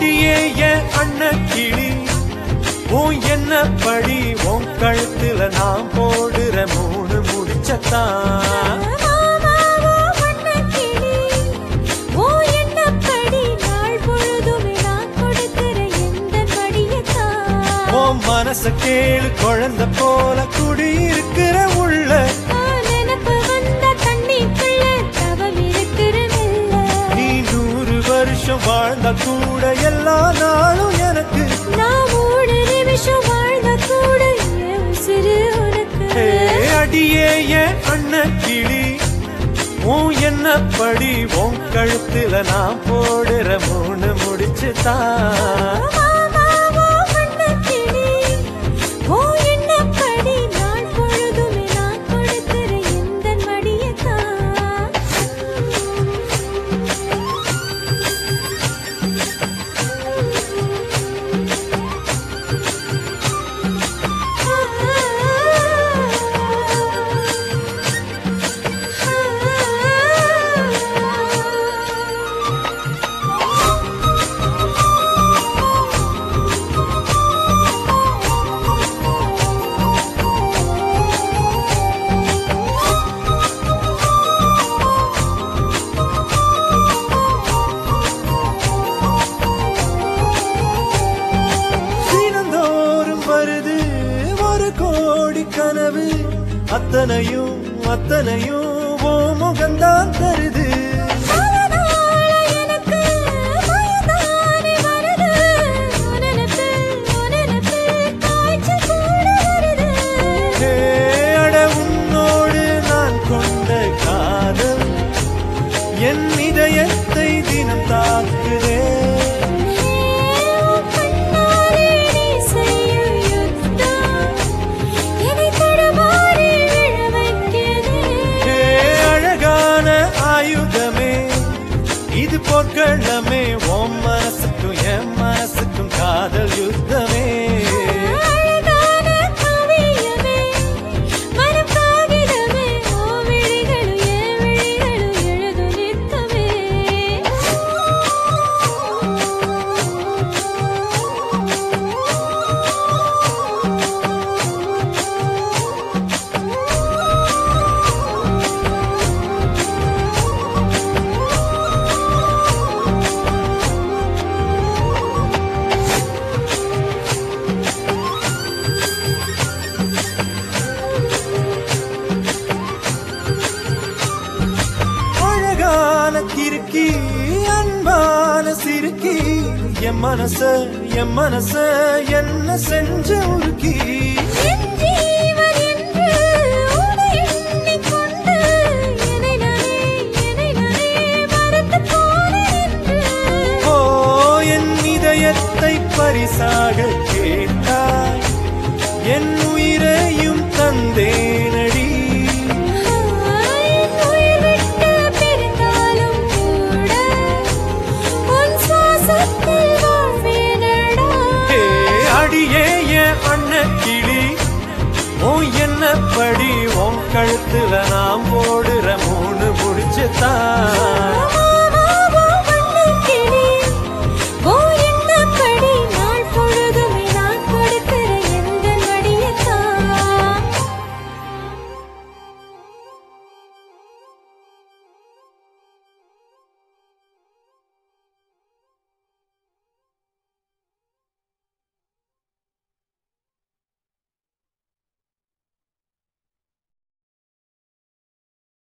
அடியே என் அண்ணன் கிளி உன் என்ன படி உன் கழுத்துல நான் போடுற 3 முடிச்சத்தான் மனச கேளு குழந்தை போல குடியிருக்கிற உள்ள நினப்பு வந்த தண்ணிக்குள்ள தவம் இருக்கிற நீ 100 வருஷம் வாழ்ந்த கூட எல்லா நாளும் எனக்கு நான் 3 நிமிஷம் வாழ்ந்த கூட உசிறு உனக்கு அடியே என் அண்ணன் கிளி உன் என்ன படி உன் கழுத்துல நான் போடுற 3 முடிச்சுதான் கனவு அத்தனையும் அத்தனையும் ஓ முகந்தான் தருது அட உன்னோடு நான் கொண்ட காதல் என் இதயத்தை தினம் தாக்குதே இது போர்க்களமே உன் மனசுக்கும் என் மனசுக்கும் காதல் யுத்தமே கிறுக்கி அன்பான சிறுக்கி என் மனச என்ன செஞ்ச உருக்கி ஓ என் இதயத்தை பரிசாக கேட்டாய் என் உயிரையும் தந்தேனடி அடியே என் அண்ணன் கிளி உன் என்ன படி உன் கழுத்துல நான் போடுற 3